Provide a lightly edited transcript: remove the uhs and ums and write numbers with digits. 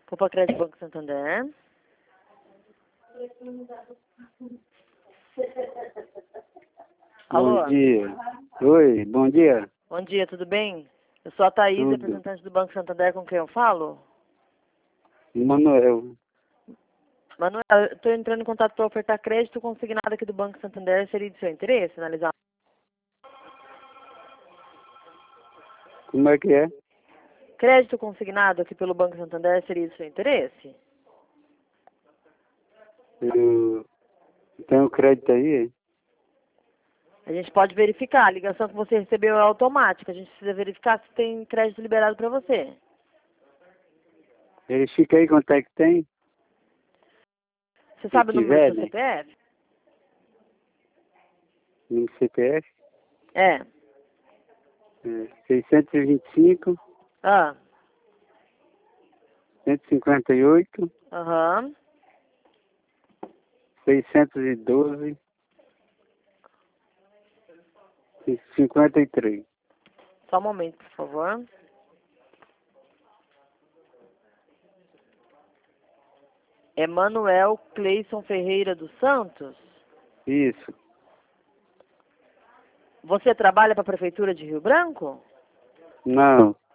Copa Crédito Banco Santander. Alô? Bom dia. Oi, bom dia. Bom dia, tudo bem? Eu sou a Thaís, Tudo. representante do Banco Santander, com quem eu falo? Manuel. Manuel, eu estou entrando em contato para ofertar crédito consignado aqui do Banco Santander. Seria de seu interesse analisar? Como é que é? Crédito consignado aqui pelo Banco Santander seria de seu interesse? Eu tenho crédito aí? A gente pode verificar. A ligação que você recebeu é automática. A gente precisa verificar se tem crédito liberado para você. Verifica aí quanto é que tem. Você sabe o número do seu né? CPF? No CPF. É. 625, Ah. 158, Aham. 612 e 53. Só um momento, por favor. Emanuel Cleison Ferreira dos Santos? Isso. Você trabalha para a Prefeitura de Rio Branco? Não.